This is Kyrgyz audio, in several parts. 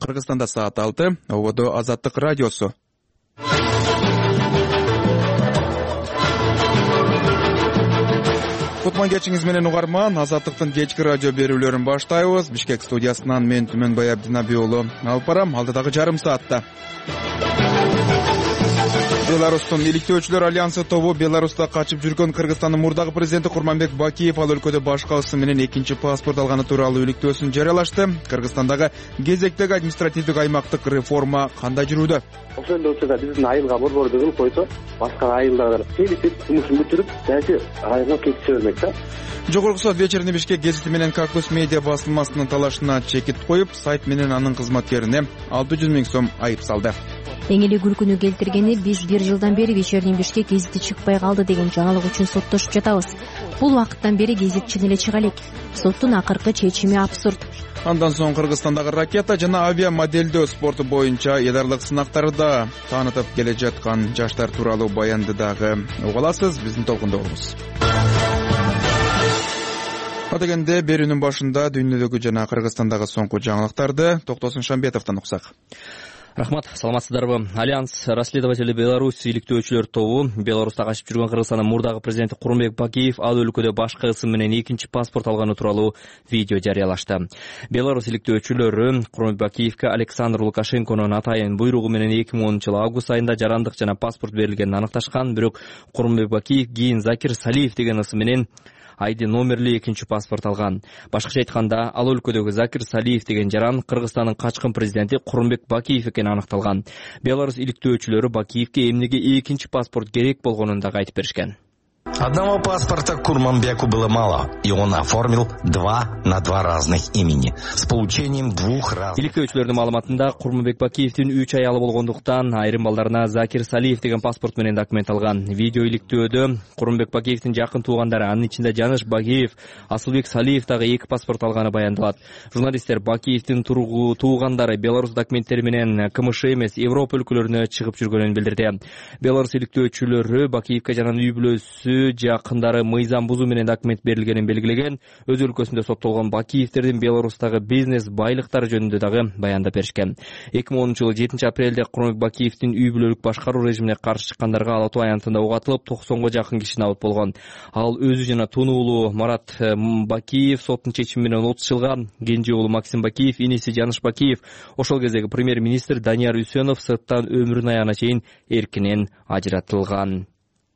Кыргызстанда саат 6, ободо Азаттык радиосу. Кутман кечиңиз менен угарман, Азаттыктын кечки радио берүүлөрүн баштайбыз. Бишкек студиясынан мен Түмөнбай Абдинабий уулу алып барам, алдыдагы жарым саатта. Беларустун иликтөөчүлөр альянсы тобу Беларуста качып жүргөн Кыргызстандын мурдагы президенти Курманбек Бакиев ал өлкөдө башка ысы менен экинчи паспорт алганы тууралуу иликтөөсүн жарыялашты. Кыргызстандагы кезектеги административдик аймактык реформа кандай жүрүүдө? Ошондой учурда биздин айылга борбор кылып койсо, башка айылдар келип жумушун бүтүрүп, дайсы айылга кетише бермек да. Жогорку сот вечеринде Бишкек гезити менен Кактус медиа басылмасынын талашына чекит коюп, сайт менен анын кызматкерине 600 000 сом айып салды. Эң эле күлкүнү келтиргени биз 1 жылдан бери вечерний Бишкек гезити чыкпай калды деген жаңылык үчүн соттошуп жатабыз. Бул убакыттан бери гезит чын эле чыга элек. Соттун акыркы чечими абсурд. Андан соң Кыргызстандагы ракета жана авиа моделдөө спорту боюнча эдарлык сынактарды таанытып келе жаткан жаштар тууралуу баянды дагы уга аласыз, биздин толкунда болуңуз. Дегенде берүүнүн башында дүйнөдөгү жана Кыргызстандагы соңку жаңылыктарды Токтосун Шамбетовдон уксак. Рахмат, саламатсыздарбы? Альянс расследователи Беларусь иликтөөчүлөр тобу Беларуста качып жүргөн Кыргызстандын мурдагы президенти Курманбек Бакиев ал өлкөдө башка ысым менен экинчи паспорт алганы тууралуу видео жарыялашты. Беларусь иликтөөчүлөрү Курманбек Бакиевке Александр Лукашенконун атайын буйругу менен 2010 август айында жарандык жана паспорт берилгенин аныкташкан, бирок Курманбек Бакиев кийин Закир Салиев деген ысы менен айди номерлүү экинчи паспорт алган. Башкача айтканда, ал өлкөдөгү Закир Салиев деген жаран Кыргызстандын качкын президенти Курманбек Бакиев экени аныкталган. Беларусь иликтөөчүлөрү Бакиевке эмнеге экинчи паспорт керек болгонун дагы айтып беришкен. Одного паспорта Курманбеку было мало, и он оформил 2 на 2 разных имени с получением 2 разных. Иликтөөчүлөрдүн маалыматында Курманбек Бакиевдин 3 аялы болгондуктан айрым балдарына Закир Салиев деген паспорт менен документ алган. Видео иликтөөдө Курманбек Бакиевдин жакын туугандары, анын ичинде Жаныш Багиев, Асылбек Салиев дагы 2 паспорт алганы баяндалат. Журналисттер Бакиевдин туугандары Беларусь документтери менен КМШ эмес, Европа өлкөлөрүнө чыгып жүргөнүн билдирди. Беларусь иликтөөчүлөрү Бакиевке жана үй бүлөсү жакындары мыйзам бузуу менен документ берилгенин белгилеген. Өз өлкөсүндө соттолгон Бакиевдердин Беларустагы бизнес байлыктары жөнүндө дагы баяндап беришкен. 2010 7 апрелде Курманбек Бакиевдин үй бүлөлүк башкаруу режимине каршы чыккандарга ала тоо аянтында угатылып, 90го жакын киши набыт болгон. Ал өзү жана тунуу уулу Марат Бакиев соттун чечими менен 30 жылга, кенже уулу Максим Бакиев, иниси Жаныш Бакиев, ошол кездеги премьер-министр Данияр Үсөнов сырттан өмүрүнүн аягына чейин эркинен ажыратылган.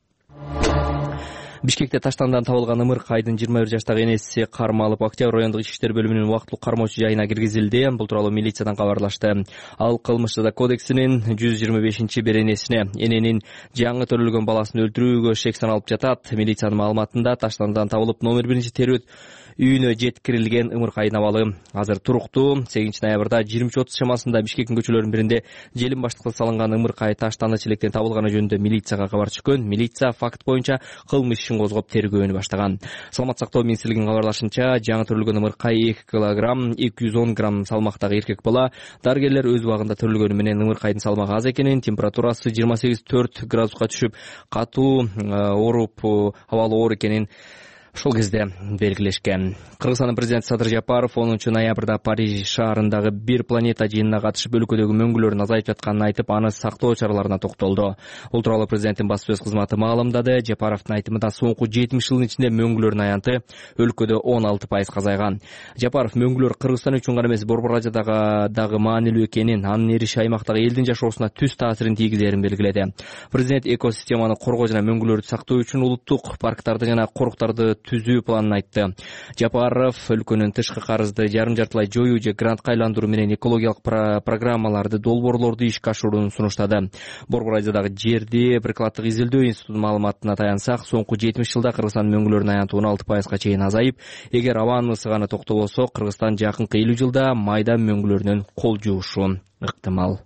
Бишкекте таштандан табылган ымыркайдын 21 жаштагы энеси кармалып, Октябрь райондук ички иштер бөлүмүнүн убактылык кармоочу жайына киргизилди. Бул тууралуу милициядан кабарлашты. Ал кылмыш жаза кодексинин 125 беренесине эненин жаңы төрөлгөн баласын өлтүрүүгө шек саналып жатат. Милициянын маалыматында таштандан табылып номер 1 терөт үйүнө жеткирилген ымыркайдын абалы азыр туруктуу. 8 ноябрда 20:30 чамасында Бишкектин көчөлөрүнүн биринде желим баштыкта салынган ымыркай таштанды челектен табылганы жөнүндө милицияга кабар түшкөн. Милиция факт боюнча кылмыш ишин козгоп тергөөнү баштаган. Саламат сактоо министрлигинин кабарлашынча, жаңы төрөлгөн ымыркай 2 килограмм 210 грамм салмактагы эркек бала. Дарыгерлер өз убагында төрөлгөнү менен ымыркайдын салмагы аз экенин, температурасы 28,4 градуска түшүп, катуу ооруп, абалы оор экенин ошол кезде белгилешкен. Кыргызстандын президенти Садыр Жапаров 10 ноябрда Париж шаарындагы бир планета жыйынына катышып өлкөдөгү мөңгүлөрдүн азайып жатканын айтып, аны сактоо чараларына токтолду. Бул тууралуу президенттин баспасөз кызматы маалымдады. Жапаровдун айтымында соңку 70 жылдын ичинде мөңгүлөрдүн аянты өлкөдө 16% азайган. Жапаров мөңгүлөр Кыргызстан үчүн гана эмес, Борбор Азиядагы дагы маанилүү экенин, анын эриши аймактагы элдин жашоосуна түз таасирин тийгизерин белгиледи. Президент экосистеманы коргоо жана мөңгүлөрдү сактоо үчүн улуттук парктарды жана коруктарды түзүү планын айтты. Жапаров өлкөнүн тышкы карызды жарым-жартылай жоюу же грантка айландыруу менен экологиялык программаларды, долбоорлорду ишке ашырууну сунуштады. Борбор Азиядагы жерди прикладдык изилдөө институтунун маалыматына таянсак, соңку 70 жылда Кыргызстандын мөңгүлөрүнүн аянты 16%га чейин азайып, эгер абанын ысыганы токтолбосо, Кыргызстан жакынкы 50 жылда майда мөңгүлөрүнөн кол жуушу ыктымал.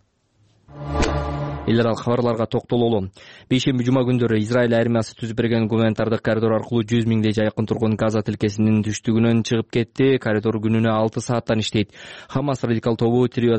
Эл аралык кабарларга токтололу. Бейшемби жума күндөрү Израиль армиясы түзүп берген гуманитардык коридор аркылуу 100 000 жакын тургун Газа тилкесинин түштүгүнөн чыгып кетти. Коридор күнүнө 6 сааттан иштейт. Хамас радикал тобу тирүү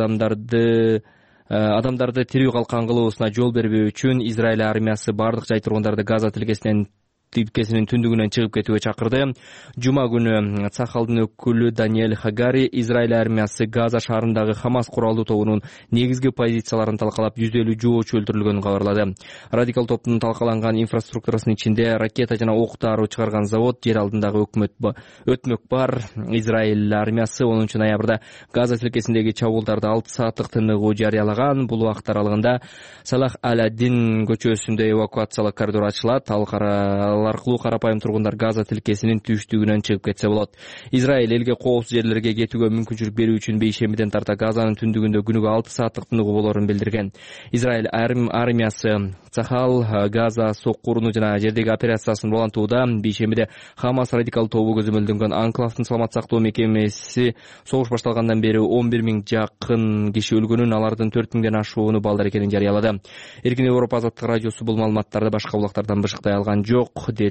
адамдарды тирүү калкан кылуусуна жол бербөө үчүн Израиль армиясы бардык жай тургундарды Газа тилкесинен тилкесинин түндүгүнөн чыгып кетүүгө чакырды. Жума күнү Цахалдын өкүлү Даниэль Хагари Израиль армиясы Газа шаарындагы Хамас куралдуу тобунун негизги позицияларын талкалап 150 жоочу өлтүрүлгөнүн кабарлады. Радикал топтун талкаланган инфраструктурасынын ичинде ракета жана ок дароо чыгарган завод, жер алдындагы өтмөк бар. Израиль армиясы 10 ноябрда Газа тилкесиндеги чабуулдарды 6 сааттык тыныгуу жарыялаган. Бул убакыт аралыгында Салах аль-Аддин көчөсүндө эвакуациялык коридор ачылат. Ал аркылуу карапайым тургундар Газа тилкесинин түштүгүнөн чыгып кетсе болот. Израиль элге коопсуз жерлерге кетүүгө мүмкүнчүлүк берүү үчүн бейшембиден тарта Газанын түндүгүндө күнүгө 6 сааттык тыныгуу болорун билдирген. Израиль армиясы Цахал Газа соккуруну жана жердеги операциясын улантууда. Бейшембиде Хамас радикал тобу көзөмөлдөнгөн анклавдын саламат сактоо мекемеси согуш башталгандан бери 11 000 жакын киши өлгөнүн, алардын 4 000ден ашууну балдар экенин жарыялады. Эркин Европа азаттык радиосу бул маалыматтарды башка булактардан бышыктай алган жок.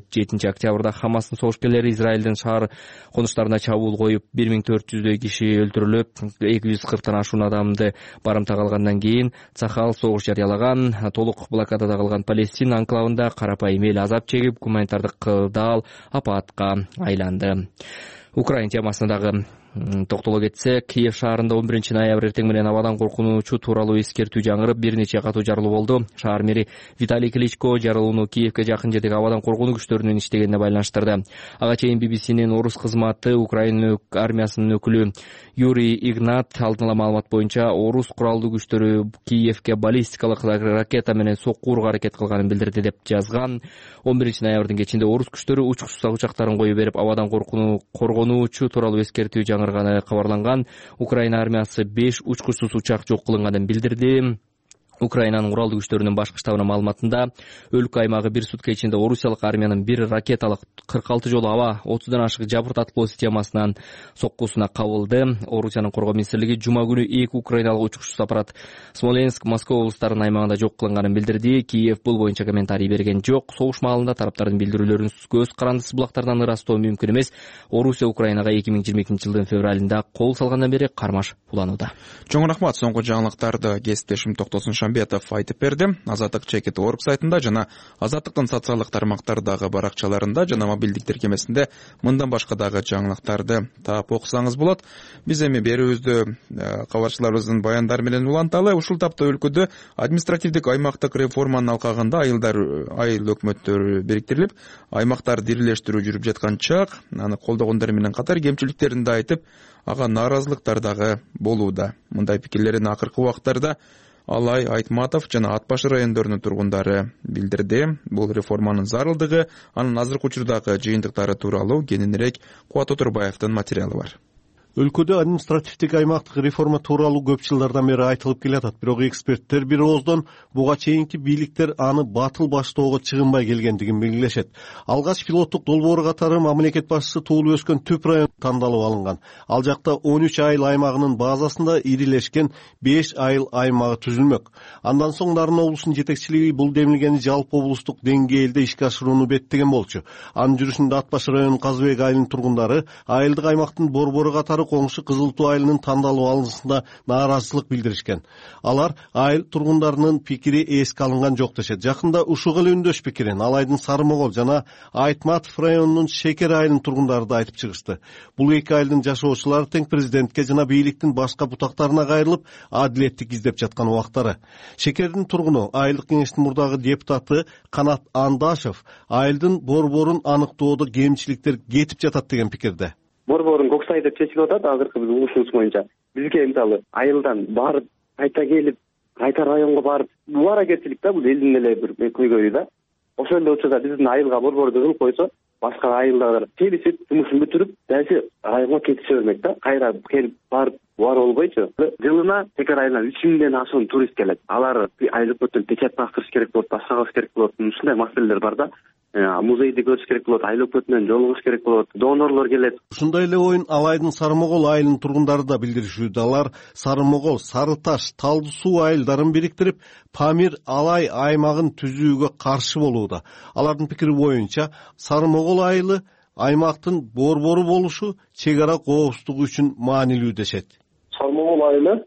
7 октябрда Хамастын согушкерлери Израилдин шаар конуштарына чабуул коюп 1400дөй киши өлтүрүлүп, 240тан ашуун адамды барымтага алгандан кийин Цахал согуш жарыялаган. Толук блокадада калган Палестина анклавында карапайым эл азап чегип, гуманитардык кырдаал апатка айланды. Украина темасына дагы токтоло кетсек, Киев шаарында 11 ноябрь эртең менен абадан коркунучу тууралуу эскертүү жаңырып, бир нече катуу жарылуу болду. Шаар мэри Виталий Кличко жарылууну Киевке жакын жердеги абадан коркунуу күчтөрүнүн иштегенине байланыштырды. Ага чейин BBC'нин орус кызматы Украина армиясынын өкүлү Юрий Игнат алдын ала маалымат боюнча орус куралдуу күчтөрү Киевке баллистикалык ракета менен соккууга аракет кылганын билдирди деп жазган. 11 ноябрдын кечинде орус күчтөрү учкучсуз учактарын кое берип, абадан коргонуучу тууралуу эскертүү жаңырганы кабарланган. Украина армиясы 5 учкучсуз учак жок кылынганын билдирди. Украинанын куралдуу күчтөрүнүн башкы штабынын маалыматында өлкө аймагы бир сутка ичинде орусиялык армиянын бир ракеталык 46 жолу аба 30дан ашык жабырт аткылоо системасынан соккусуна кабылды. Орусиянын коргоо министрлиги жума күнү 2 украиналык учкучсуз аппарат Смоленск, Москва облустарынын аймагында жок кылынганын билдирди. Киев бул боюнча комментарий берген жок. Согуш маалында тараптардын билдирүүлөрүн көз карандысыз булактардан ырастоо мүмкүн эмес. Орусия Украинага 2022-жылдын февралында кол салгандан бери кармаш уланууда. Чоң рахмат. Соңку жаңылыктарды кесиптешим Токтосун Шамбетов айтып берди. Азаттык Чекит.org сайтында жана Азаттыктын социалдык тармактардагы баракчаларында жана мобилдик тиркемесинде мындан башка дагы жаңылыктарды таап окусаңыз болот. Биз эми берүүбүздү кабарчыларыбыздын баяндары менен уланталы. Ушул тапта өлкөдө административдик аймактык реформанын алкагында айыл өкмөттөрү бириктирилип, аймактар дирилештирүү жүрүп жаткан чак, аны колдогондор менен катар кемчиликтерин да айтып, ага нааразылыктар дагы болууда. Мындай пикирлерин акыркы убактарда Алай Айтматов жана Ат башы райондорунун тургундары билдирди. Бул реформанын зарылдыгы, анын азыркы учурдагы жыйынтыктары тууралуу кененирээк Кубат Отурбаевдин материалы бар. Өлкөдө административдик аймактык реформа тууралуу көп жылдардан бери айтылып келатат. Бирок эксперттер бир ооздон буга чейинки бийликтер аны батыл баштоого чыгынбай келгендигин белгилешет. Алгач пилоттук долбоор катары мамлекет башчысы туулуп өскөн Түп район тандалып алынган. Ал жакта 13 айыл аймагынын базасында ирилешкен 5 айыл аймагы түзүлмөк. Андан соң Нарын облусунун жетекчилиги бул демилгени жалпы облустук деңгээлде ишке ашырууну беттеген болчу. Анын жүрүшүндө Ат башы районунун Казыбек айылынын тургундары айылдык аймактын борбору катары коңшу Кызыл Туу айылынын тандалуу алынышында нааразычылык билдиришкен. Алар айыл тургундарынын пикири эске алынган жок дешет. Жакында ушуга эле үндөш пикирин Алайдын Сарымогол жана Айтматов районунун Шекер айылынын тургундары да айтып чыгышты. Бул эки айылдын жашоочулары тең президентке жана бийликтин башка бутактарына кайрылып, адилеттик издеп жаткан убактары. Шекердин тургуну айылдык кеңештин мурдагы депутаты Канат Андашев айылдын борборун аныктоодо кемчиликтер кетип жатат деген пикирде. Борборун коксай деп чечилип атат азыркы биздин угушубуз боюнча. Бизге мисалы айылдан барып, кайта келип, кайта районго барып, бул аракетчилик да, бул элдин эле бир көйгөйү да. Ошол эле учурда биздин айылга борборду кылып койсо, башка айылдар келишип, жумушун бүтүрүп, дальше районго кетише бермек да. Кайра келип барып болбойчу. Жылына Шекер айылына 3000ден ашуун турист келет. Алар айыл өкмөттөн печать тактырыш керек болот, башка кылыш керек болот. Ушундай маселелер бар да. Музейди көрүш керек болот, айыл өкмөтүнөн жолугуш керек болот, донорлор келет. Ушундай эле оюн Алайдын Сарымогол айылынын тургундары да билдиришүүдө. Алар Сарымогол, Сарыташ, Талды суу айылдарын бириктирип, Памир Алай аймагын түзүүгө каршы болууда. Алардын пикири боюнча, Сарымогол айылы аймактын борбору болушу чек ара коопсуздугу үчүн маанилүү дешет. Сарымогол айылы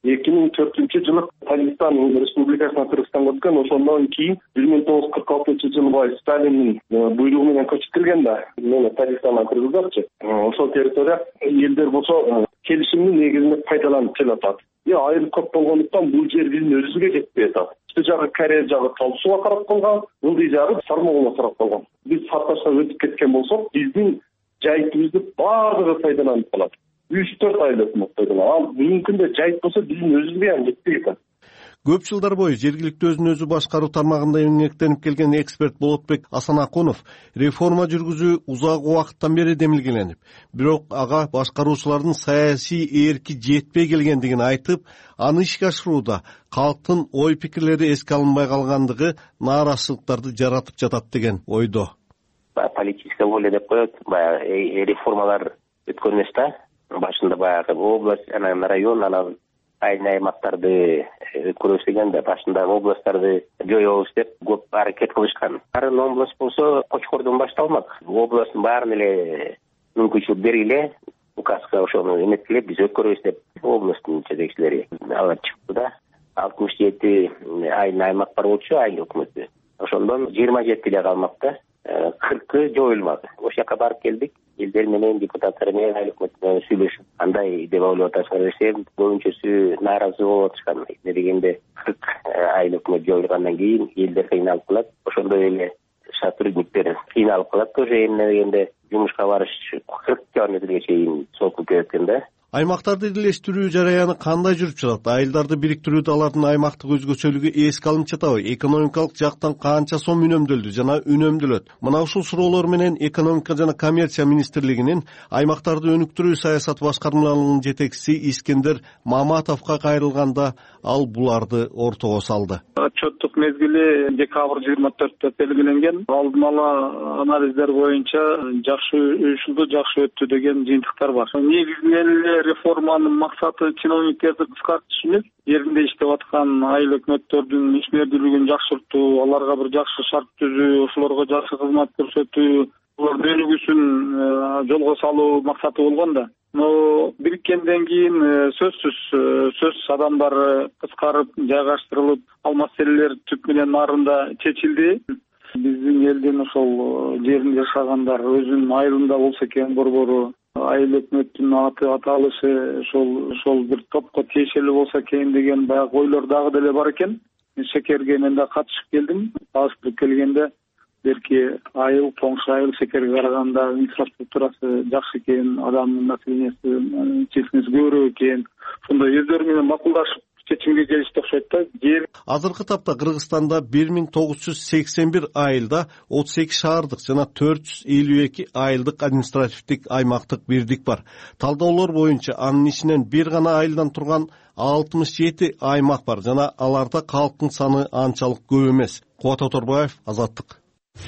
2004-жылы Тажикстан Республикасына Кыргызстанга өткөн. Ошондон кийин 1946 жылы Сталиндин буйругу менен көчүп келген да. Мына Тажикстандан кыргыздарчы. Ошол территория элдер болсо келишимдин негизинде пайдаланып келатат. Айыл көп болгондуктан бул жер биздин өзүбүзгө жетпей атат. Үстү жагы Корея жагы Талас сууга карап калган, ылдый жагы Сармогулга карап калган. Биз Сатташка өтүп кеткен болсок, биздин жайытыбызды баардыгы пайдаланып калат. 3-4 айыл өкмөт пайдаланат. Ал бүгүнкү күндө жайыт болсо биздин өзүбүзгө ham жетпей атат. Көп жылдар бою жергиликтүү өзүн өзү башкаруу тармагында эмгектенип келген эксперт Болотбек Асанакунов реформа жүргүзүү узак убакыттан бери демилгеленип, бирок ага башкаруучулардын саясий эрки жетпей келгендигин айтып, аны ишке ашырууда калктын ой пикирлери эске алынбай калгандыгы нааразычылыктарды жаратып жатат деген ойдо. Политическая воля деп коет, реформалар өткөн эмес да. Башында баягы область, анан район, анан аймактарды өткөрөбүз деген да. Башында областтарды жоёбуз деп көп аракет кылышкан. Арын область болсо Кочкордон башталмак. Областтын баарын эле мүмкүнчүлүк бергиле, указга ошону эметкиле биз өткөрөбүз деп областтын жетекчилери алып чыкты да. 67 аймак бар болчу, айыл өкмөтү. Ошондон 27 эле калмакта. 40 жоюлмады. Ошол жака барып келдик. Элдер менен, депутаттар менен, айыл өкмөтү менен сүйлөшүп, кандай деп ойлоп атышкан десем, көбүнчөсү нааразы болуп атышкан. Эмне дегенде 40 айыл өкмөт жоюлгандан кийин элдер кыйналып калат. Ошондой эле сотрудниктер кыйналып калат. Тоже эмне дегенде жумушка барыш 40 километрге чейин сокуп кеткен да. Аймактарды бирлештирүү жараяны кандай жүрүп жатат? Айылдарды бириктирүүдө алардын аймактык өзгөчөлүгү эске алынып жатабы? Экономикалык жактан канча сом үнөмдөлдү жана үнөмдөлөт? Мына ушул суроолор менен Экономика жана коммерция министрлигинин аймактарды өнүктүрүү саясаты башкармалыгынын жетекчиси Искендер Маматовго кайрылганда ал буларды ортого салды. Отчеттук мезгили декабрь 24-тө белгиленген. Алдын ала анализдер боюнча жакшы уюшулду, жакшы өттү деген жыйынтыктар бар. Негизинен реформанын максаты чиновниктерди кыскартыш эмес, жеринде иштеп аткан айыл өкмөттөрдүн ишмердүүлүгүн жакшыртуу, аларга бир жакшы шарт түзүү, ошолорго жакшы кызмат көрсөтүү, булардын өнүгүүсүн жолго салуу максаты болгон да. Но бириккенден кийин сөзсүз адамдар кыскарып, жайгаштырылып, ал маселелер түп менен нарында чечилди. Биздин элдин ошол жеринде жашагандар өзүнүн айылында болсо экен борбору, айыл өкмөттүн аты аталышы ошол бир топко тиешелүү болсо экен деген баягы ойлор дагы деле бар экен. Шекерге мен да катышып келдим. Салыштырып келгенде берки айыл, коңшу айыл шекерге караганда инфраструктурасы жакшы экен, адамдын населениясы численеси көбүрөөк экен. Ошондой өздөрү менен макулдашып чечимге келишти окшойт да. Азыркы тапта Кыргызстанда 1981 айылда 32 шаардык жана 452 айылдык административдик аймактык бирдик бар. Талдаулар боюнча анын ичинен бир гана айылдан турган 67 аймак бар жана аларда калктын саны анчалык көп эмес. Кубат Оторбаев, Азаттык.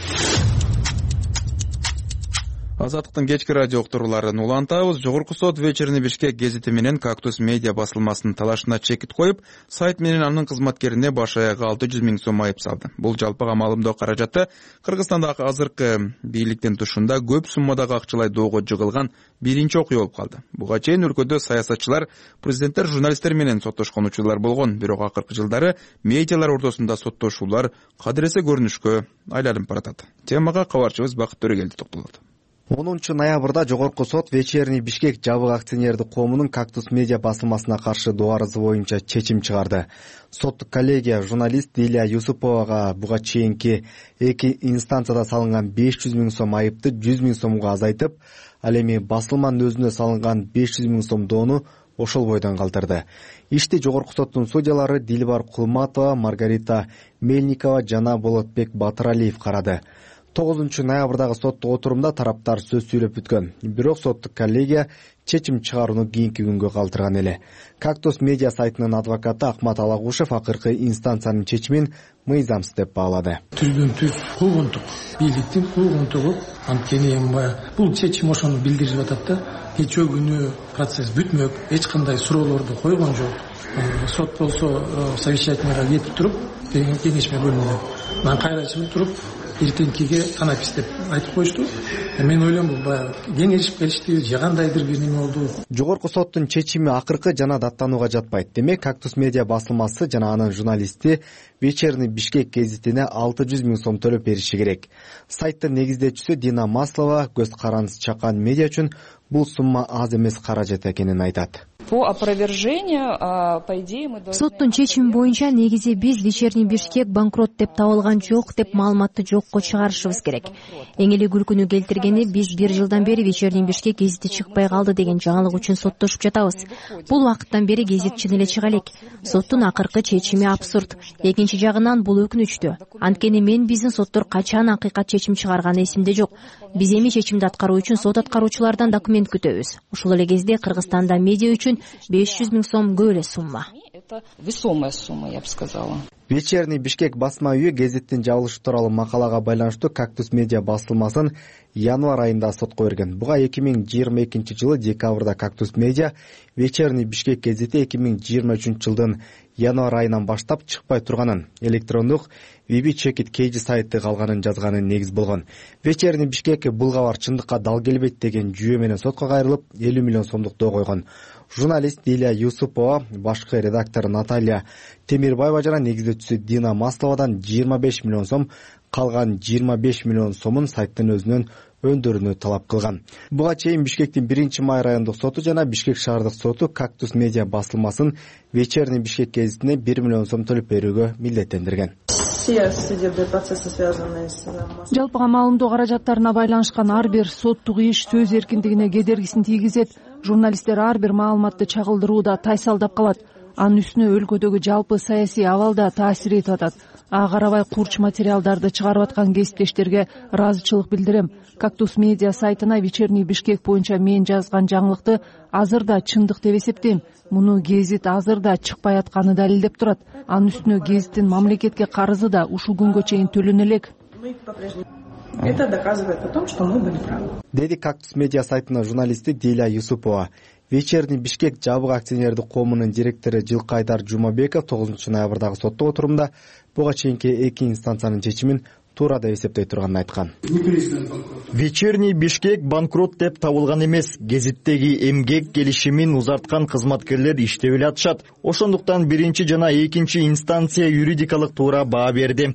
Азаттыктын кечки радио уктурууларын улантабыз. Жогорку сот Вечерний Бишкек гезити менен Кактус медиа басылмасынын талашына чекит коюп, сайт менен анын кызматкерине баш аягы 600 000 сом айып салды. Бул жалпы камалымдоо каражаты Кыргызстандагы азыркы бийликтин тушунда көп суммадагы акчалай доого жыгылган биринчи окуя болуп калды. Буга чейин өлкөдө саясатчылар, президенттер, журналисттер менен соттошкон учурлар болгон, бирок акыркы жылдары медиалар ортосунда соттошуулар кадыресе көрүнүшкө айланып баратат. Темага кабарчыбыз Бакыт Төрөгелди токтолот. 10 ноябрда Жогорку сот Вечерний Бишкек жабык акционердик коомунун Кактус медиа басылмасына каршы доо арызы боюнча чечим чыгарды. Соттук коллегия журналист Дилия Юсуповага буга чейинки 2 инстанцияда салынган 500 000 сом айыпты 100 000 сомго азайтып, ал эми басылманын өзүнө салынган 500 000 сом доону ошол бойдон калтырды. Ишти Жогорку соттун судьялары Дилбар Кулматова, Маргарита Мельникова жана Болотбек Батыралиев карады. 9 ноябрдагы соттук отурумда тараптар сөз сүйлөп бүткөн. Бирок соттук коллегия чечим чыгарууну кийинки күнгө калтырган эле. Кактус медиа сайтынын адвокаты Акмат Алагушев акыркы инстанциянын чечимин мыйзамсыз деп баалады. Түздөн түз куугунтук, бийликтин куугунтугу, анткени бул чечим ошону билдирип атат да. Нече күнү процесс бүтмөк, эч кандай суроолорду койгон жок. Сот болсо совещательныйга кетип туруп, кеңешме бөлүнүп, кайра чыгып туруп, эртеңкиге танапис деп айтып коюшту. Мен ойлойм бул баягы кеңешип келиштиби же кандайдыр бир неме болду. Жогорку соттун чечими акыркы жана даттанууга жатпайт. Демек, Кактус медиа басылмасы жана анын журналисти Вечерний Бишкек гезитине 600 000 сом төлөп бериши керек. Сайттын негиздечүүсү Дина Маслова көз карандысы чакан медиа үчүн бул сумма аз эмес каражат экенин айтат. По опровержению, по идее, мы должны... Соттун чечими боюнча негизи биз Вечерний Бишкек банкрот деп табылган жок деп маалыматты жокко чыгарышыбыз керек. Эң эле күлкүнү келтиргени биз 1 жылдан бери Вечерний Бишкек гезити чыкпай калды деген жаңылык үчүн соттошуп жатабыз. Бул убакыттан бери гезит чын эле чыга элек. Соттун акыркы чечими абсурд. Экинчи жагынан бул өкүнүчтүү. Анткени мен биздин соттор качан акыйкат чечим чыгарганы эсимде жок. Биз эми чечимди аткаруу үчүн сот аткаруучулардан документ күтөбүз. Ушул эле кезде Кыргызстанда медиа үчүн 500 000 сом көп эле сумма. Это весомая сумма, я бы сказала. Вечерний Бишкек басма үйү гезиттин жабылышы тууралуу макалага байланыштуу Кактус медиа басылмасын январь айында сотко берген. Буга 2022 жылы декабрда Кактус медиа Вечерний Бишкек гезити 2023 жылдын январь айынан баштап чыкпай турганын, электрондук VB-Check-It сайты калганын жазганын негиз болгон. Вечерний Бишкек бул кабар чындыкка дал келбейт деген жүйө менен сотко кайрылып 50 миллион сомдук доо койгон. Журналист Дилия Юсупова, башкы редактор Наталья Темирбаева жана негиздечүүсү Дина Масловадан 25 миллион сом, калган 25 миллион сомун сайттын өзүнөн өндөрүүнү талап кылган. Буга чейин Бишкектин 1-май райондук соту жана Бишкек шаардык соту Кактус медиа басылмасын Вечерний Бишкек гезитине 1 миллион сом төлөп берүүгө милдеттендирген. Жалпыга маалымдоо каражаттарына байланышкан ар бир соттук иш сөз эркиндигине кедергисин тийгизет. Журналисттер ар бир маалыматты чагылдырууда тайсалдап калат. Анын үстүнө өлкөдөгү жалпы саясий абалда таасир этип атат. Ага карабай курч материалдарды чыгарып аткан кесиптештерге ыраазычылык билдирем. Кактус медиа сайтына Вечерний Бишкек боюнча мен жазган жаңылыкты азыр да чындык деп эсептейм. Муну гезит азыр да чыкпай атканы далилдеп турат. Анын үстүнө гезиттин мамлекетке карызы да ушул күнгө чейин төлөнө элек. Это доказывает о том, что мы были правы. Деди Кактус медиа сайтынын журналисти Дилия Юсупова. Вечерний Бишкек жабык акционердик коомунун директору Жылкайдар Жумабеков 9 ноябрдагы соттук отурумда буга чейинки 2 инстанциянын чечимин туура деп эсептей турганын айткан. Вечерний Бишкек банкрот деп табылган эмес. Гезиттеги эмгек келишимин узарткан кызматкерлер иштеп эле атышат. Ошондуктан 1 жана 2 инстанция юридикалык туура баа берди.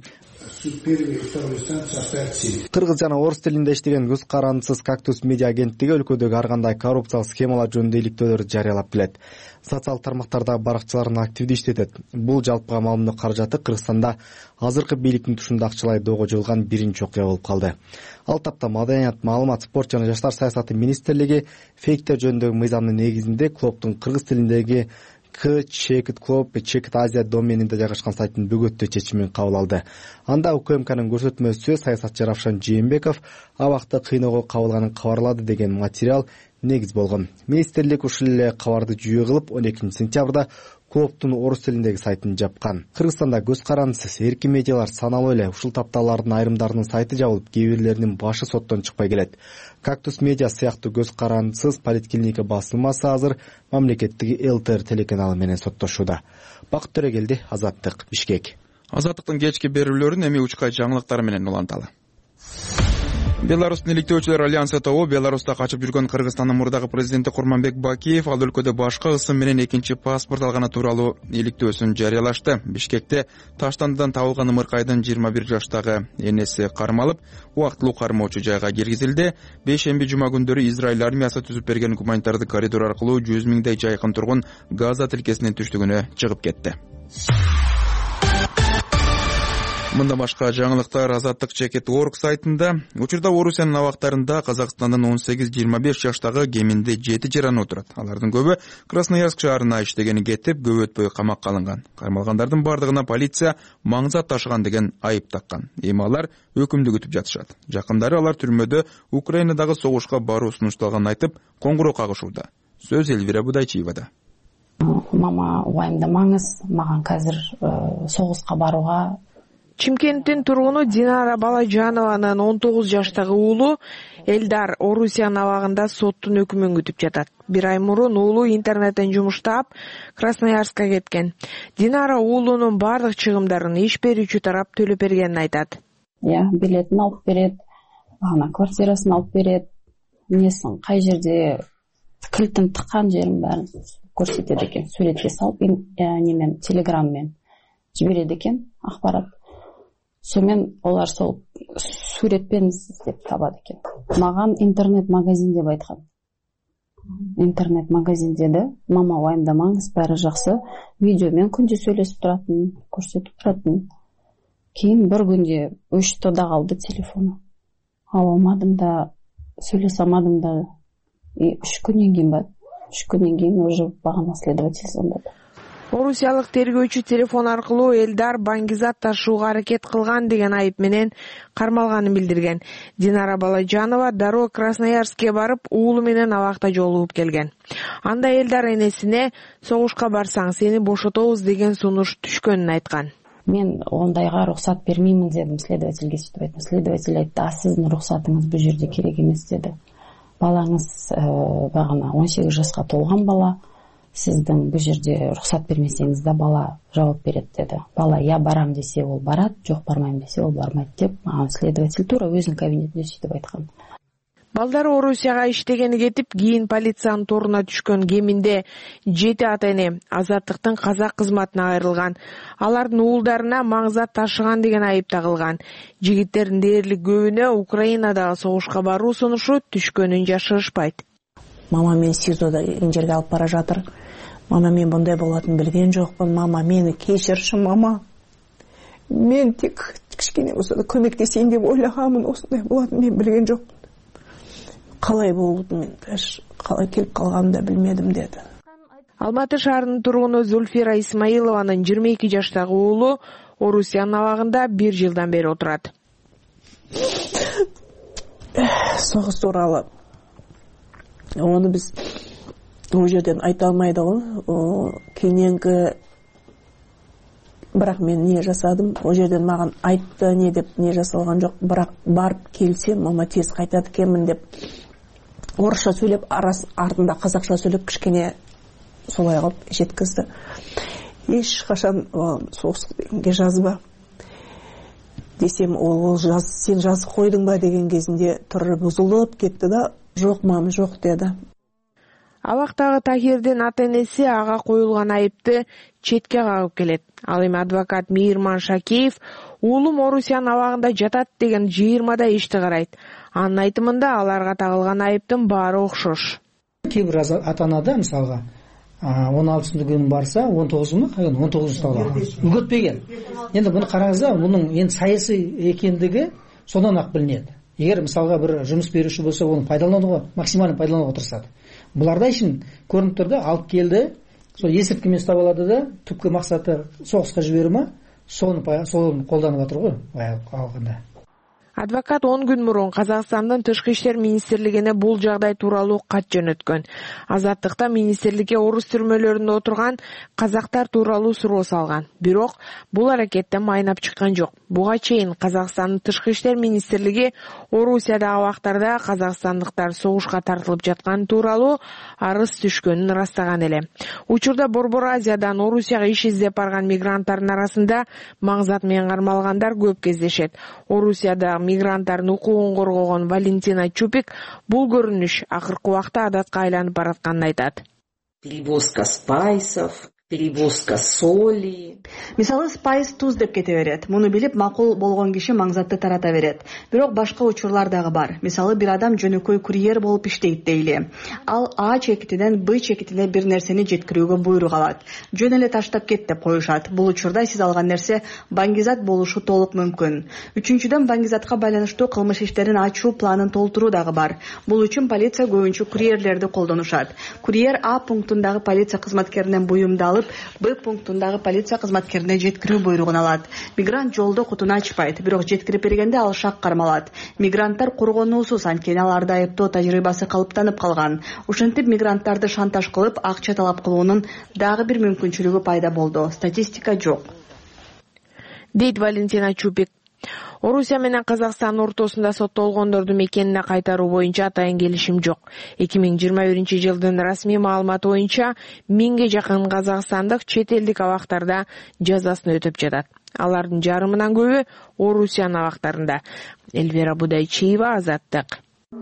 Кыргыз жана орус тилинде иштеген көз карандысыз Кактус медиа агенттиги өлкөдөгү ар кандай коррупциялык схемалар жөнүндө иликтөөлөрдү жарыялап келет. Социал тармактардагы баракчыларын активдүү иштетет. Бул жалпыга маалымдоо каражаты Кыргызстанда азыркы бийликтин тушунда акчалай доого жылган 1-окуя болуп калды. Ал тапта Маданият, маалымат, спорт жана жаштар саясаты министрлиги фейктер жөнүндөгү мыйзамдын негизинде клубдун кыргыз тилиндеги Check-It Club, Check-It Asia доменинде жайгашкан сайттын бөгөттөө чечимин кабыл алды. Анда УКМКнын көрсөтмөсү саясатчы Равшан Жээнбеков абакта кыйноого кабылганын кабарлады деген материал негиз болгон. Министрлик ушул эле кабарды жүйө кылып 12 сентябрда клубдун орус тилиндеги сайтын жапкан. Кыргызстанда көз карандысыз эркин медиалар саналуу эле. Ушул тапталардын айрымдарынын сайты жабылып, кээ бирлеринин башы соттон чыкпай келет. Кактус медиа сыяктуу көз карандысыз поликлиника басылмасы азыр мамлекеттиги ЛТР телеканалы менен соттошууда. Бакыт Төрөгелди, Азаттык, Бишкек. Азаттыктын кечки берүүлөрүн эми учкай жаңылыктар менен уланталы. Беларустун иликтөөчүлөр альянсы ТО Беларуста качып жүргөн Кыргызстандын мурдагы президенти Курманбек Бакиев ал өлкөдө башка ысым менен 2 паспорт алганы тууралуу иликтөөсүн жарыялашты. Бишкекте Таштандыдан табылган ымыркайдын 21 жаштагы энеси кармалып, убактылуу кармоочу жайга киргизилди. Бейшемби жума күндөрү Израиль армиясы түзүп берген гуманитардык коридор аркылуу 100 000 жайкын тургун Газа тилкесинин түштүгүнө чыгып кетти. Мында башка жаңылыктар Азаттык Check-It.org сайтында. Учурда Орусиянын абактарында Казакстандын 18-25 жаштагы кеминде 7 жаран отурат. Алардын көбү Красноярск шаарына иштегени кетип, көп өтпөй камакка алынган. Кармалгандардын бардыгына полиция маңзат ташыган деген айып таккан. Эми алар өкүмдү күтүп жатышат. Жакындары алар түрмөдө Украинадагы согушка баруу сунушталганын айтып, коңгуроо кагышууда. Сөз Элвира Будайчиевада. Мама, уайымдамаңыз, маган казыр согуска барууга. Чимкенттин тургуну Динара Балажанованын 19 жаштагы уулу Элдар Орусиянын абагында соттун өкүмүн күтүп жатат. Bir ай мурун уулу интернеттен жумуштап Красноярска кеткен. Динара уулунун бардык чыгымдарын иш берүүчү тарап төлөп бергенин айтат. Билетин алып берет, ана квартирасын алып берет, несин кай жерде килтин тыккан жерин баарын көрсөтөт экен, сүрөткө салып немен телеграммен жиберет экен акпарат. Сонымен олар сол сүретпен издеп табады экен. Маган интернет-магазин деп айткан. Интернет-магазин деді, мама уайымдамаңыз, бәрі жақсы, видеомен күнде сөйлесіп тұратын, көрсетіп тұратын. Кейін бір күнде өшті да қалды телефоны. Ала алмадым да, сөйлесе алмадым да. 3 күннен кейін уже бағана следователь звондады. Орусиялык тергөөчү телефон аркылуу Элдар Баңгизат ташууга аракет кылган деген айып менен кармалганын билдирген. Динара Балайжанова дароо Красноярскке барып, уулу менен абакта жолугуп келген. Анда Элдар энесине согушка барсаң сени бошотобуз деген сунуш түшкөнүн айткан. Мен ондайга уруксат бермеймин дедим следовательге, сөйтүп айттым. Следователь айтты: "Сиздин уруксатыңыз бул жерде керек эмес" деді. Балаңыз багана 18 жашка толгон бала. Сіздің бұл жерде рұқсат бермесеңіз да бала жауап береді деді. Бала я барам десе ол барады, жоқ бармайм десе ол бармайды деп, маған следователь тура өзінің кабинетінде сөйтіп айтқан. Балдары Орусияга иштегени кетип, кийин полициянын торуна түшкөн кеминде 7 ата-эне Азаттыктын казак кызматына айрылган. Алардын уулдарына маңзат ташыган деген айып тагылган. Жигиттердин дээрлик көбүнө Украинадагы согушка баруу сунушу түшкөнүн жашырышпайт. Мама мен СИЗОда жерге алып бара жатыр. Мама мен бұндай болатын білген жоқпын. Мама мені кешірші, мама. Мен тек кішкене болса да көмектесейін деп ойлағанмын, осындай болатын мен білген жоқпын. Қалай болды мен, қалай келіп қалғанымды да білмедім деді. Алматы шаарынын тургуну Зульфира Исмаилованын 22 жаштагы уулу Орусиянын абагында 1 жылдан бери отурат. Соғыс туралы оны біз ол жерден айта алмайды ғой. Кейінгі бірақ мен не жасадым, ол жерден маған айтты не деп не жасалған жоқ, бірақ барып келсем мама тез қайтады екенмін деп орысша сөйлеп, артында қазақша сөйлеп кішкене солай қылып жеткізді. Ешқашан соғыс дегенге жазба десем, ол сен жазып қойдың ба деген кезінде түрі бұзылып кетті да, жоқ мама жоқ деді. Абактагы Тахирдин ата-энеси ага коюлган айыпты четке кагып келет. Ал эми адвокат Мейирман Шакеев уулум Орусиянын абагында жатат деген 20да ишти карайт. Анын айтымында аларга тагылган айыптын баары окшош. Кээ бир ата-анада мисалга 16-күн барса 19 ұсталған. Үгөтпеген. Енді бұны қараңызда, бұның енді саяси екендігі содан ақ білінеді. Егер мысалға бір жұмыс беруші болса, оны максимально пайдалануға тырысады. Бұларда үшін көрініп тұрды, алып келді, сол есірткімен ұстап алады да, түпкі мақсаты соғысқа жіберу ма, соны қолданып жатыр ғой, алғанда. Адвокат 10 күн мурун Казакстандын Тышкы иштер министрлигине бул жагдай тууралуу кат жөнөткөн. Азаттыкта министрликке орус түрмөлөрүндө отурган казактар тууралуу суроо салган. Бирок бул аракеттен майнап чыккан жок. Буга чейин Казакстандын Тышкы иштер министрлиги Орусиядагы убактарда казакстандыктар согушка тартылып жаткан тууралуу арыз түшкөнүн ырастаган эле. Учурда Борбор Азиядан Орусияга иш издеп барган мигранттардын арасында маңзат менен кармалгандар көп кездешет. Орусияда мигранттардын укугун коргогон Валентина Чупик бул көрүнүш акыркы убакта адатка айланып баратканын айтат. Перевозка спайсов, перевозка соли. Мисалы спайс туз деп кете берет. Муну билип макул болгон киши маңзатты тарата берет. Бирок башка учурлар дагы бар. Мисалы бир адам жөнөкөй курьер болуп иштейт дейли. Ал А чекитинен Б чекитине бир нерсени жеткирүүгө буйрук алат. Жөн эле таштап кет деп коюшат. Бул учурда сиз алган нерсе баңгизат болушу толук мүмкүн. Үчүнчүдөн баңгизатка байланыштуу кылмыш иштерин ачуу планын толтуруу дагы бар. Бул үчүн полиция көбүнчө курьерлерди колдонушат. Курьер А пунктундагы полиция кызматкеринен буюмду алып, Б пунктундагы полиция кызматкерине жеткирүү буйругун алат. Мигрант жолдо кутуну ачпайт, бирок жеткирип бергенде ал шак кармалат. Мигранттар коргонуусуз, анткени аларда айыптоо тажрыйбасы калыптанып калган. Ушинтип мигранттарды шантаж кылып, акча талап кылуунун дагы бир мүмкүнчүлүгү пайда болду. Статистика жок, дейт Валентина Чупик. Орусия менен Казакстан ортосунда соттолгондорду мекенине кайтаруу боюнча атайын келишим жок. 2021 жылдын расмий маалыматы боюнча 1000ге жакын казакстандык чет элдик абактарда жазасын өтөп жатат. Алардын жарымынан көбү Орусиянын абактарында. Эльвира Будайчиева, Азаттык.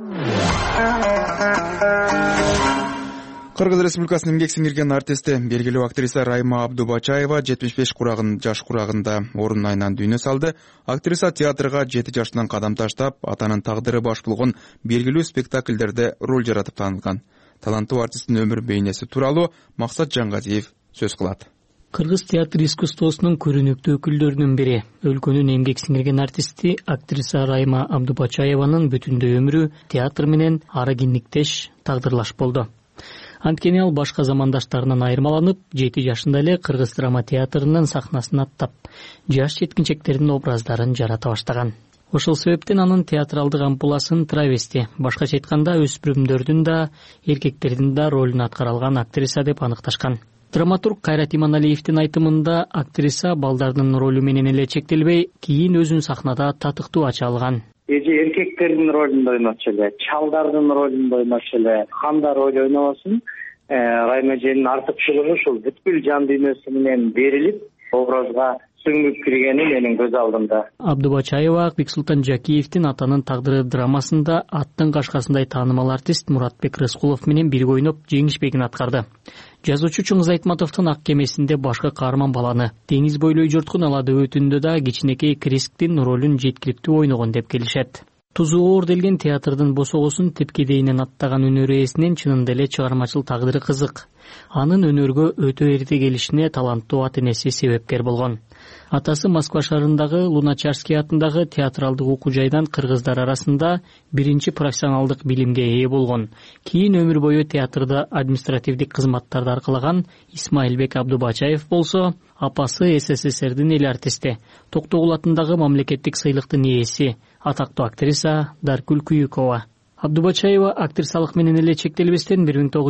Кыргыз Республикасынын эмгек сиңирген артисти, белгилүү актриса Райма Абдубачаева 75 жаш курагында орун айынан дүйнө салды. Актриса театрга 7 жашынан кадам таштап, атанын тагдыры баш болгон белгилүү спектакльдерде роль жаратып таанылган. Таланттуу артисттин өмүр бейнеси тууралуу Максат Жангазиев сөз кылат. Кыргыз театр искусствосунун көрүнүктүү өкүлдөрүнүн бири, өлкөнүн эмгек сиңирген артисти актриса Райма Абдубачаеванын бүтүндөй өмүрү театр менен ары кинниктеш, тагдырлаш болду. Анткени ал башка замандаштарынан айырмаланып, 7 жашында эле Кыргыз драма театрынын сахнасын аттап, жаш жеткинчектердин образдарын жарата баштаган. Ошол себептен анын театралдык ампуласын травести, башкача айтканда өспүрүмдөрдүн да, эркектердин да ролун аткара алган актриса деп аныкташкан. Драматург Кайрат Иманалиевдин айтымында актриса балдардын ролу менен эле чектелбей, кийин өзүн сахнада татыктуу ача алган. Эже эркектердин ролунда ойночу эле, чалдардын ролунда ойночу эле, кандай роль ойнобосун, Райма эженин артыкчылыгы ушул бүткүл жан дүйнөсү менен берилип, образга сүңгүп киргени менин көз алдымда. Абдубачаева Бексултан Жакиевдин Атанын тагдыры драмасында аттын кашкасындай таанымал артист Муратбек Рыскулов менен бирге ойноп, жеңишпегин аткарды. Жазуучу Чоңуз Айтматовдун Ак кемесинде башкы каарман баланы, деңиз бойлой жорткун алады өтүндө да кичинекей Крисктин ролун жеткиликтүү ойногон деп келишет. Тузу оор делген театрдын босогосун тепкедейинен аттаган өнөр ээсинин чынында эле чыгармачыл тагдыры кызык. Анын өнөргө өтө эрте келишине таланттуу ата-энеси себепкер болгон. Атасы Москва шаарындагы Луначарский атындагы театралдык окуу жайдан кыргыздар арасында биринчи профессионалдык билимге ээ болгон. Кийин өмүр бою театрда административдик кызматтарды аркалаган Исмаилбек Абдубачаев болсо, апасы СССРдин эл артисти, Токтогул атындагы мамлекеттик сыйлыктын ээси, атактуу актриса Даркүл Күйүкова. Абдубачаева актрисалык менен эле чектелбестен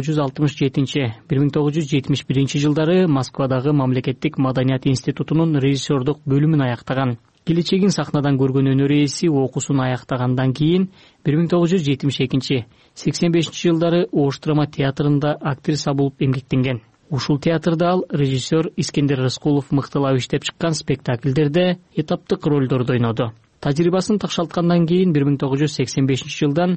1967-1971 жылдары Москвадагы Мамлекеттик маданият институтунун режиссердук бөлүмүн аяктаган. Келечегин сахнадан көргөн өнөр ээси окуусун аяктагандан кийин 1972-85 жылдары Ош драма театрында актриса болуп эмгектенген. Ушул театрда ал режиссер Искендер Рыскулов мыктылап иштеп чыккан спектакльдерде этаптык ролдорду ойноду. Тажрыйбасын такшалткандан кийин 1985 жылдан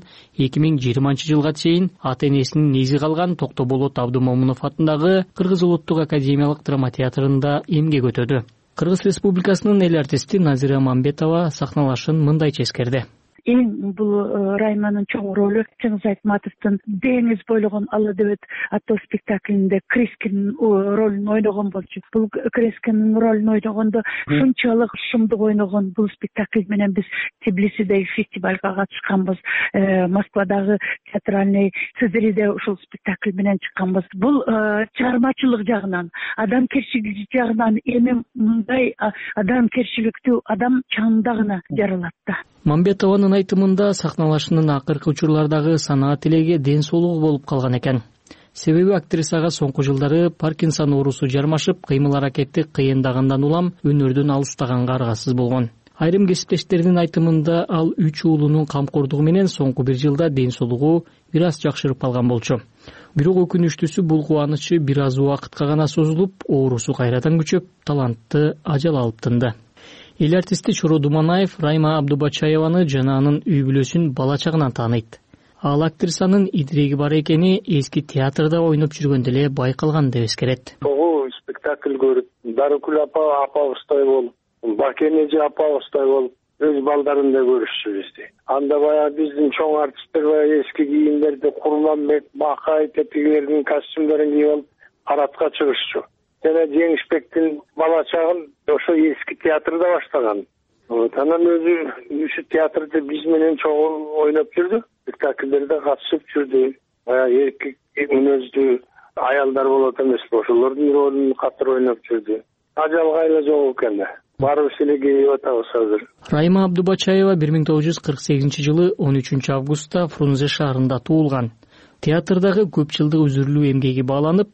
2020 жылга чейин ата-энесинин неги калган Токтоболот Абдумомунов атындагы Кыргыз улуттук академиялык драма театрында эмгек өтөдү. Кыргыз Республикасынын эл артисти Назира Мамбетова сахналашын мындайча эскерди. Эң бул Райманын чоң ролу Чоңуз Айтматовдун деңиз бойлогон алы дебет аттуу спектаклинде Крискинин ролун ойногон болчу. Бул Крискинин ролун ойногондо ушунчалык шумдук ойногон бул спектакль менен биз Тбилисидеги фестивалга катышканбыз. Москвадагы театральный Цезариде ушул спектакль менен чыкканбыз. Бул чыгармачылык жагынан, адамгерчилик жагынан эми мындай адамгерчиликтүү адам чаңында гана жаралат да. Мамбетованын айтымында сахналашынын акыркы учурлардагы санаа тилеги ден соолугу болуп калган экен. Себеби актрисага соңку жылдары Паркинсон оорусу жармашып, кыймыл аракети кыйындагандан улам өнөрдөн алыстаганга аргасыз болгон. Айрым кесиптештердин айтымында ал 3 уулунун камкордугу менен соңку 1 жылда ден соолугу бир аз жакшырып калган болчу. Бирок өкүнүчтүүсү бул кубанычы бир аз убакытка гана созулуп, оорусу кайрадан күчөп, талантты ажал алып тынды. Эл артисти Чоро Думанаев Райма Абдубачаеваны жана анын үй бүлөсүн бала чагынан тааныйт. Ал актрисанын идиреги бар экени эски театрда ойноп жүргөндө эле байкалган деп эскерет. Тогу спектакль көрүп, Дарыкүл апабыздай болуп, Бакен эже апабыздай болуп, өз балдарында көрүшчү бизди. Анда баягы биздин чоң артисттер баягы эски кийимдерди Курманбек, Бакай, тепкилердин костюмдорун кийип алып, парадка чыгышчу. Жана Жеңишбектин бала чагын ошо эски театрда баштаган. Анан өзү ушу театрда биз менен чогуу ойноп жүрдү, спектакльдерде катышып жүрдү. Баягы эркек мүнөздүү аялдар болот эмеспи, ошолордун ролун катыр ойноп жүрдү. Ажалга эле жок экен да. Барыбыз эле кейип атабыз азыр. Райма Абдубачаева 1948 жылы 13 августта Фрунзе шаарында туулган. Театрдагы көп жылдык үзүрүлүү эмгеги бааланып,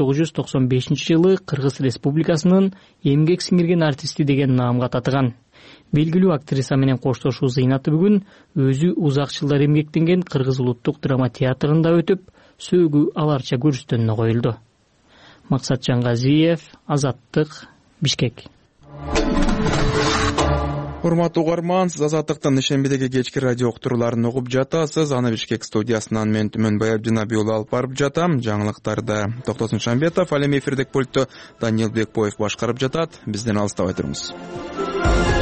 1995 жылы Кыргыз Республикасынын эмгек сиңирген артисти деген наамга татыган. Белгилүү актриса менен коштошуу зыйнаты бүгүн өзү узак жылдар эмгектенген Кыргыз улуттук драма театрында өтүп, сөөгү аларча көрүстөнүнө коюлду. Максат Жангазиев, Азаттык, Бишкек. Урматтуу угарман, сиз Азаттыктын ишембидеги кечки радио уктурууларын угуп жатасыз. Аны Бишкек студиясынан мен Түмөнбай Абдинабий уулу алып барып жатам. Жаңылыктарды Токтосун Шамбетов, ал эми эфирдеги пультту Даниил Бекбоев башкарып жатат. Бизден алыстабай туруңуз.